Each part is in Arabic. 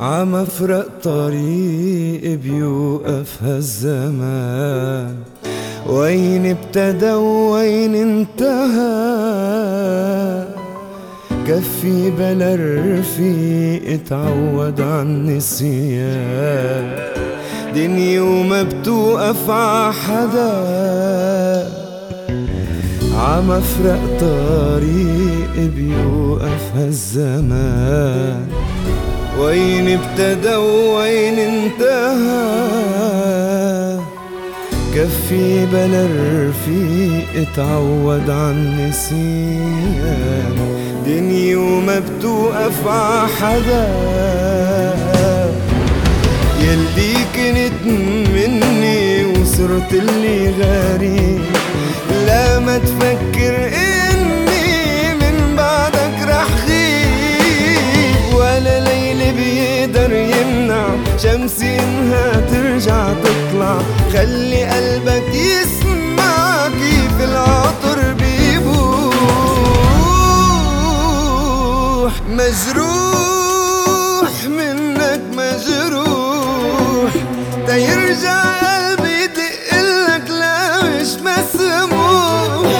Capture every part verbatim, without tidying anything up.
عمفرق طريق بيوقف هالزمان، وين ابتدى وين انتهى؟ كفي بلا الرفيق تعود عالنسيان، دنيا وما بتوقف عحدا. عمفرق طريق بيوقف هالزمان، وين ابتدى وين انتهى؟ كفي بلا الرفيق تعود عالنسيان، دنيا وما بتوقف عحدا. يلي كنت مني وصرت اللي غريب، لا ما تفكر اني من بعدك رح غيب، ولا ليل بيقدر يمنع شمسي انها ترجع تطلع. خلي قلبك يسمع كيف العطر بيبوح. مجروح منك مجروح، تيرجع قلبي يدقلك لا مش مسموح.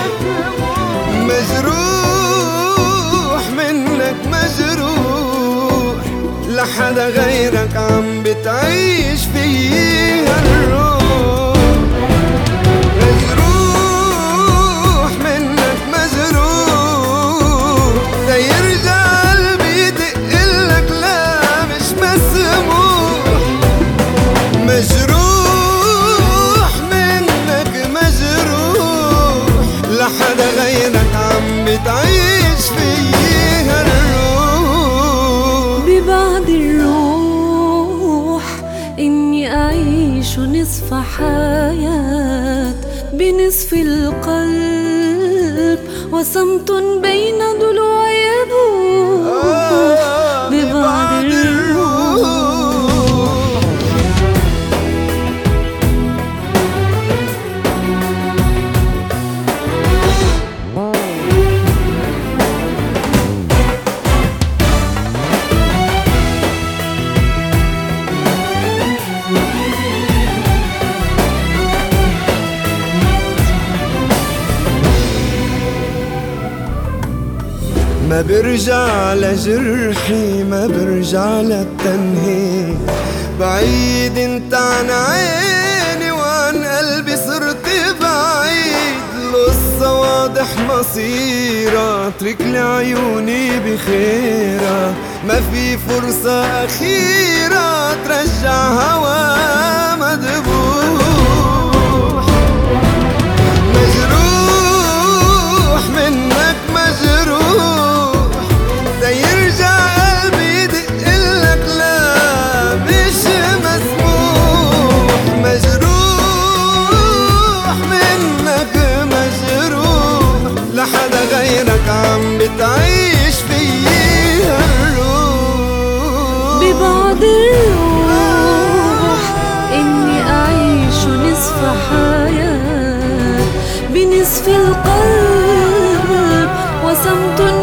مجروح منك مجروح، لحدا غيرك عم بتعيش فيه هالروح. مجروح منك مجروح، تيرجع قلبي يدقلك لا مش مسموح. مجروح منك مجروح، لحدا غيرك عم بتعيش فيه هالروح. ببعد الروح إني أعيش نصف حياة، بنصف القلب وصمت بين ضلوع يبوح. ببعد الروح ما برجع لجرحي، ما برجع للتنهيد. بعيد انت عن عيني وعن قلبي صرت بعيد. القصة واضح مصيرها، اترك لي عيوني بخيرها. ما في فرصة أخيرة ترجع هوا مدبوح. مجروح منك مجروح، تيرجع قلبي يدقلك لا مش مسموح. مجروح منك مجروح، لحدا غيرك عم بتعيش فيه هالروح. ببعد الروح إني أعيش نصف حياة، بنصف القلب وصمت